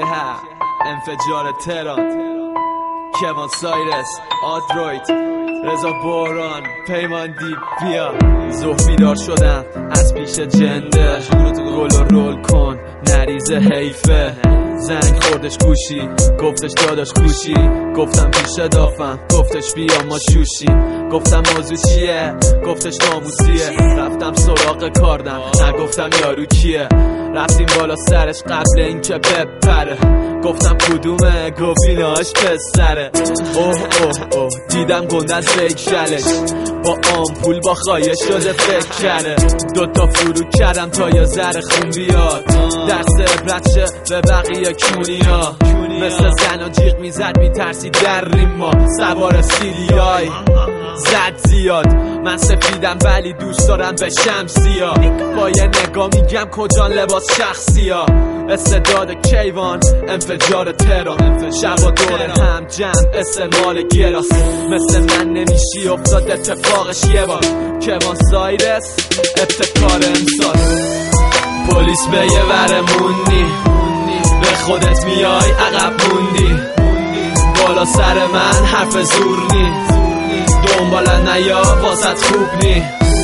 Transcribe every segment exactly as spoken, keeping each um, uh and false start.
شهر انفجار تهران، کوان سایرس، آدرویت، رضا بوران، پیمان دیپ بیا. زهر بیدار شدم از پیش جنده، گل و رول کن نریزه حیفه. زنگ خوردش گوشی گفتش داداش خوشی، گفتم پیش دافم گفتش بیا ما شوشی. گفتم موضوع چیه گفتش ناموسیه. رفتم سراغ کاردم نگفتم یارو کیه. رفتیم بالا سرش قبل اینکه بپره، گفتم کدومه گفت ایناش پسره. اوه اوه اوه دیدم گنده از بکشلش، با آمپول با خایه شده فکر کرده. دوتا فرو کردم تا یا زر خون بیاد، درس عبرت شه به بقیه کونیا. مثل زن و جیغ میزد میترسی در ریما، سوار سیلیای زد زیاد. من سفیدم ولی دوست دارم به شمسیا، با یه نگاه میگم کجان لباس شخصیا. استعداد کیوان انفجار تهران، شبا دور هم جمع استعمال گراس. مثل من نمیشی افتاد اتفاقش یه بار، کوان سایرس ابتکار امسال. پلیس به یه وره موندی، به خودت میای عقب موندی. بالا سر من حرف زور نی، دنبالت نیا واسط خوب نی.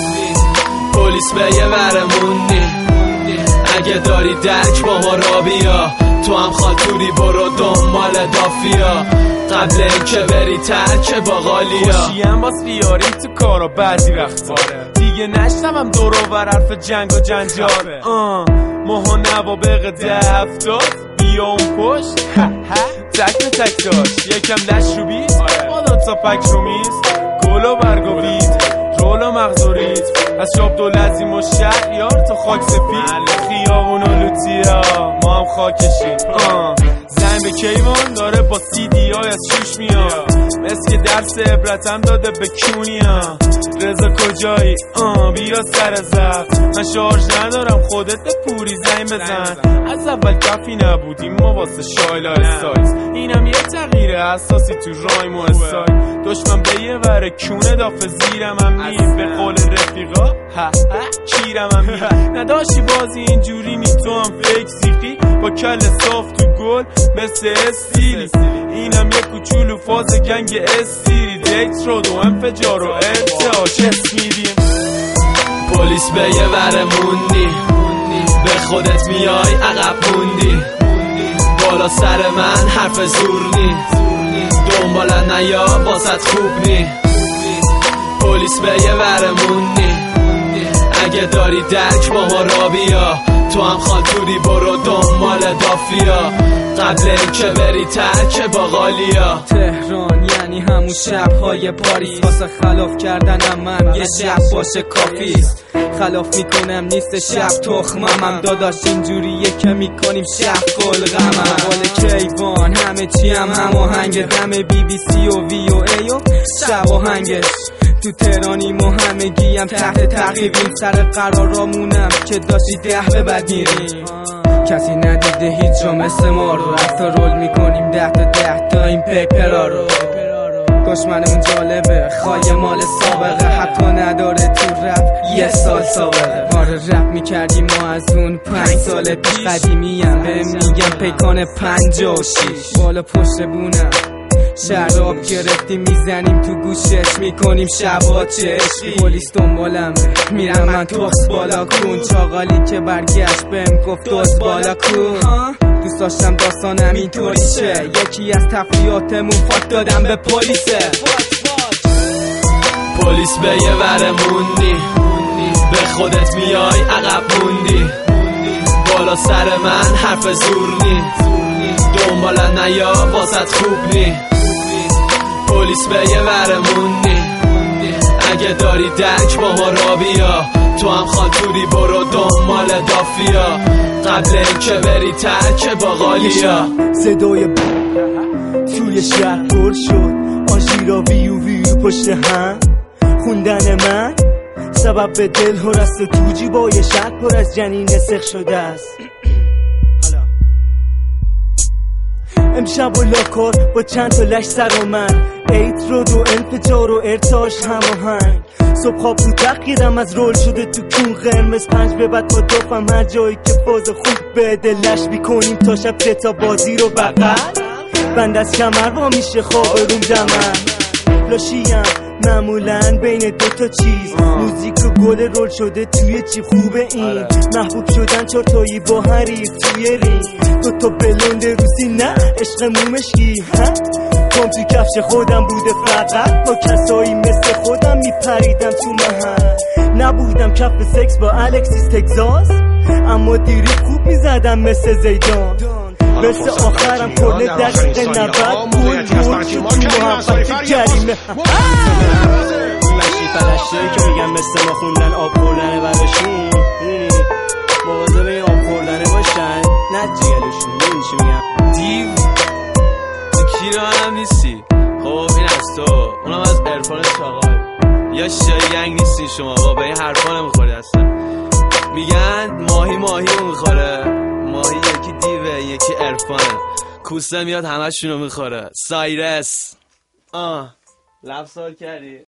پلیس به یه وره موندی، اگه داری درک با ما را بیا. تو هم خاطوری برو دنبال دافیا، قبل اینکه بری ترک باقالیا. خوشیم باز بیاری تو کارا بعضی وقتا، دیگه نشنوم دور و بر حرف جنگ و جنجال. ماها نوابق ده هفتاد بیا اون پشت تک به تک داشت، یکم دشت رو بیست بالا تا پک رو میز. گل و برگ و بید رول و مغز و ریت، از شاب دو لزیم و شهریار تا خاک سفید. خیابون و لوتیا ما هم خاکشیم. زنگ به کیوان داره با سیدی های از شوش میاد، مثل که درس عبرتم داده به کونیا. رضا کجایی؟ آه بیا سر زفت، من شارژ ندارم خودت به پوری زنگ بزن. از اول کفی نبودیم ما واسه شایلای سایز، اینم یه تغییر اساسی تو رایم و استایل. دشمن به یه وره کونه دافه زیرم هم نیم، به قول رفیقا ها ها کیرم هم نیم. نداشتی بازی اینجوری نی تو هم فیک سیخی، با کل صاف تو گل مثل استیلی. اینم یه کوچولو فاز گنگ استیلی، دیت رود و انفجار و ارتعاش اسمیدیم. پلیس به یه وره موندی، به خودت میای عقب موندی. بالا سر من حرف زور نی، دنبالت نیا واسط خوب نی. پلیس به یه وره موندی، اگه داری درک با ما را بیا. تو هم خاطوری برو دنبال دافیا، قبل اینکه بری ترک باقالیا. تهران یعنی همون شب‌های پاریس، واسه خلاف کردنم من یه شب باشه کافیست. خلاف میکنم نیست شب تخممم، داداش اینجوریه که میکنیم شب گل غمم. قول کیوان همه چی هم هماهنگ، دم بی بی سی و وی و ای و شب آهنگش. تو تهرانی ما همگی هم تحت تعقیبیم، سر قرارامونم که داشتی ده به بد میریم. کسی ندیده هیچ جا مثل ما رو، حتی رول میکنیم ده تا ده تا این پیپرا رو. دشمنمون جالبه خواهی مال سابقه، حتی نداره تو رپ یه سال سابقه. آره رپ میکردیم ما از اون پنج سال پیش، قدیمیم به میگم پیکان پنجاه و شیش. بالا پشت بونم شراب گرفتیم میزنیم تو گوشش، میکنیم شبا چه عشقی. پلیس دنبالم میرم من توخس بالا کن، چاقالی که برگشت بهم گفت دوز بالا کن. دوست داشتم داستانم اینطوری شه، یکی از تفریحاتمون فاک دادم به پلیسه. پلیس به یه وره موندی، به خودت میای عقب موندی. بالا سر من حرف زور نی، دنبالت نیا واسط خوب نی. پلیس به یه وره موندی، اگه داری درک با ما را بیا. تو هم خاطوری برو دنبال دافیا، قبل اینکه بری ترک باقالیا. صدای ب... توی شهر پر شد، آژیرا ویو ویو پشت هم. خوندن من سبب به دل هرست، تو جیبای شهر پر از جنین سخ شده است. امشب و لاکار با چند تا لش سر و من، ایترود و انفجار و ارتاش هماهنگ صبح خواب رو تقیرم از رول شده تو کون قرمز پنج به بعد با دوفم هر جایی که فاز خوب به دلش بیکنیم تا شب تا بازی رو بغل بند از کمر وا میشه خواب روم دمن لاشیم معمولاً بین دوتا چیز موزیک و گل رول شده توی چی خوبه این محبوب شدن چارتایی با حریف توی رینگ دوتا بلند روسی نه عشق مومشگی کام تو کفش خودم بوده فقط با کسایی مثل خودم میپریدم تو محل نبودم کف سکس با الکسیس تگزاس اما دیری خوب میزدم مثل زیدان مثل آخرم کل دقیقه نبد گل گل که تو محبت جریمه لشی فلشتایی که میگن مثل ما خوندن آب خوردنه براشون مواظب این آب خوردنه باشن نه جیگلشون این چی میگم دیو تو کیرا هم نیستی خب این از تو اونم از عرفان چاقال یا شایگنگ نیستی شما با به این حرفا نمیخوری اصلا میگن ماهی ماهی رو میخوره ماهی یکی دیوه یکی عرفانه کوسه میاد همه شونو میخوره سایرس آه لفظ کردی